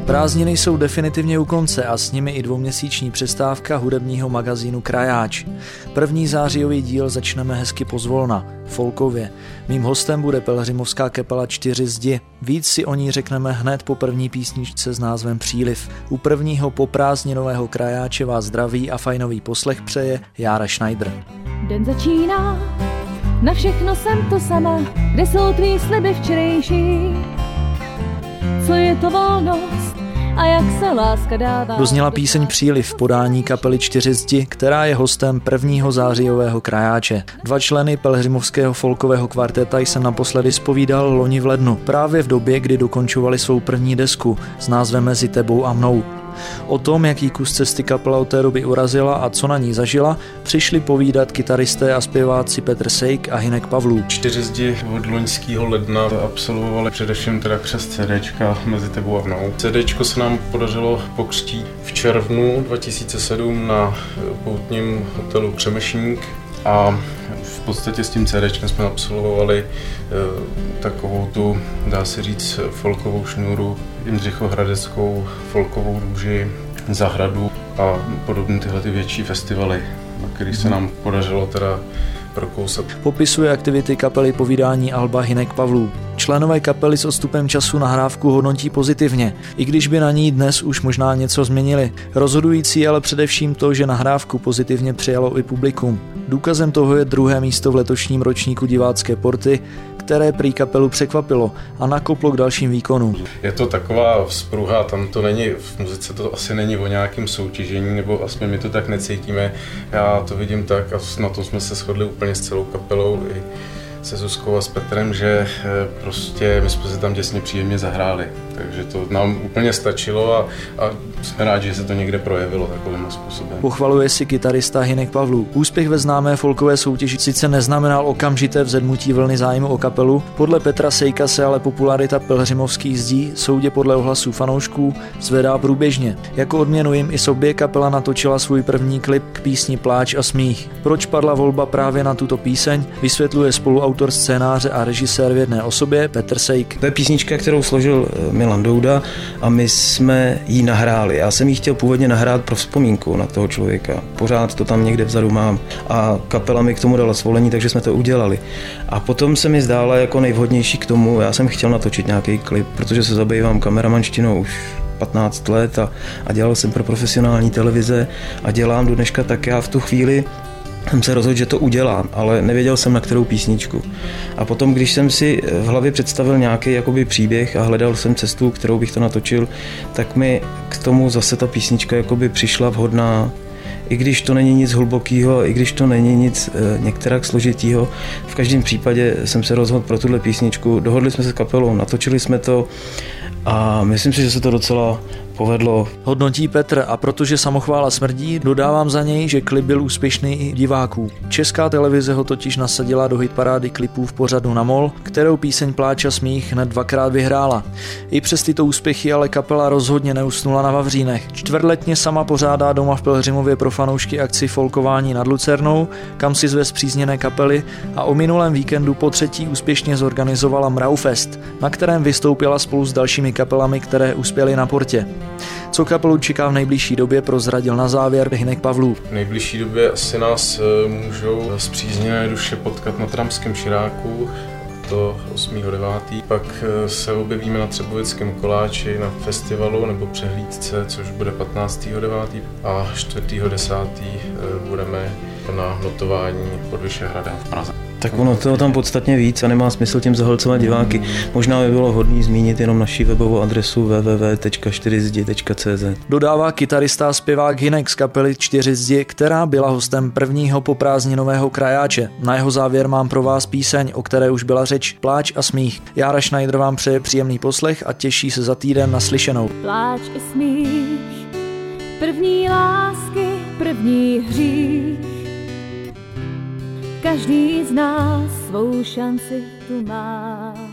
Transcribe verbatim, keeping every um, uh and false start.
Prázdniny jsou definitivně u konce a s nimi i dvouměsíční přestávka hudebního magazínu Krajáč. První zářijový díl začneme hezky pozvolna, folkově. Mým hostem bude pelhřimovská kapela Čtyři zdi. Víc si o ní řekneme hned po první písničce s názvem Příliv. U prvního poprázdninového Krajáče vás zdraví a fajnový poslech přeje Jára Schneider. Den začíná, na všechno jsem to sama, kde jsou tvý sliby včerejší? Co je to volnost a jak se láska dává? Dozněla píseň Příliv v podání kapely Čtyři zdi, která je hostem prvního zářijového Krajáče. Dva členy pelhřimovského folkového kvarteta jsem naposledy zpovídal loni v lednu, právě v době, kdy dokončovali svou první desku s názvem Mezi tebou a mnou. O tom, jaký kus cesty kapela od té doby urazila a co na ní zažila, přišli povídat kytaristé a zpěváci Petr Sejk a Hynek Pavlů. Čtyři zdi od loňského ledna absolvovali především teda přes CDčka Mezi tebou a mnou. CDčko se nám podařilo pokřtít v červnu dva tisíce sedm na poutním hotelu Přemešník a v podstatě s tím CDčkem jsme absolvovali e, takovou tu, dá se říct, folkovou šňůru, Jindřichohradeckou folkovou růži, Zahradu a podobné tyhle ty větší festivaly, na kterých se nám podařilo teda prokousat. Popisuje aktivity kapely po vydání alba Hynek Pavlů. Členové kapely s odstupem času nahrávku hodnotí pozitivně, i když by na ní dnes už možná něco změnili. Rozhodující ale především to, že nahrávku pozitivně přijalo i publikum. Důkazem toho je druhé místo v letošním ročníku Divácké porty, které prý kapelu překvapilo a nakoplo k dalším výkonům. Je to taková vzpruha, tam to není, v muzice to asi není o nějakém soutěžení, nebo aspoň my to tak necítíme. Já to vidím tak a na to jsme se shodli úplně s celou kapelou i se Zuzkou a s Petrem, že prostě my jsme se tam těsně příjemně zahráli. Takže to nám úplně stačilo a, a jsme rádi, že se to někde projevilo takovým způsobem. Pochvaluje si kytarista Hynek Pavlů. Úspěch ve známé folkové soutěži sice neznamenal okamžité vzedmutí vlny zájmu o kapelu, podle Petra Sejka se ale popularita pelhřimovských zdí soudě podle ohlasů fanoušků zvedá průběžně. Jako odměnu jim i sobě kapela natočila svůj první klip k písni Pláč a smích. Proč padla volba právě na tuto píseň, vysvětluje spoluautor scénáře a režisér v jedné osobě Petr Sejk. To je písnička, kterou složil Milan Douda a my jsme ji nahráli. Já jsem ji chtěl původně nahrát pro vzpomínku na toho člověka. Pořád to tam někde vzadu mám. A kapela mi k tomu dala svolení, takže jsme to udělali. A potom se mi zdála jako nejvhodnější k tomu, já jsem chtěl natočit nějaký klip, protože se zabývám kameramanštinou už patnáct let a, a dělal jsem pro profesionální televize a dělám do dneška, tak já v tu chvíli jsem se rozhodl, že to udělám, ale nevěděl jsem, na kterou písničku. A potom, když jsem si v hlavě představil nějaký jakoby příběh a hledal jsem cestu, kterou bych to natočil, tak mi k tomu zase ta písnička jakoby přišla vhodná. I když to není nic hlubokého, i když to není nic e, některak složitýho, v každém případě jsem se rozhodl pro tuhle písničku. Dohodli jsme se s kapelou, natočili jsme to a myslím si, že se to docela povedlo. Hodnotí Petr a protože samochvála smrdí, dodávám za něj, že klip byl úspěšný i diváků. Česká televize ho totiž nasadila do hitparády klipů v pořadu Na Mol, kterou píseň Pláč a smích hned dvakrát vyhrála. I přes tyto úspěchy ale kapela rozhodně neusnula na vavřínech. Čtvrtletně sama pořádá doma v Pelhřimově pro fanoušky akci Folkování nad Lucernou, kam si zve zpřízněné kapely a o minulém víkendu po třetí úspěšně zorganizovala Mraufest, na kterém vystoupila spolu s dalšími kapelami, které uspěly na portě. Co kapelu čeká v nejbližší době, prozradil na závěr Hynek Pavlů. V nejbližší době asi nás můžou spřízněné duše potkat na Tramském Širáku, to osmého devátého Pak se objevíme na Třebovickém koláči na festivalu nebo přehlídce, což bude patnáctého devátého a čtvrtého desátého budeme na notování pod Vyšehradem v Praze. Tak ono toho tam podstatně víc a nemá smysl tím zahlcovat diváky. Možná by bylo hodný zmínit jenom naši webovou adresu w w w tečka čtyři zdi tečka c z. Dodává kytarista a zpěvák Hynek z kapely Čtyři zdi, která byla hostem prvního poprázdninového Krajáče. Na jeho závěr mám pro vás píseň, o které už byla řeč, Pláč a smích. Jára Schneider vám přeje příjemný poslech a těší se za týden na slyšenou. Pláč i smích, první lásky, první hřích. Každý z nás svou šanci tu má.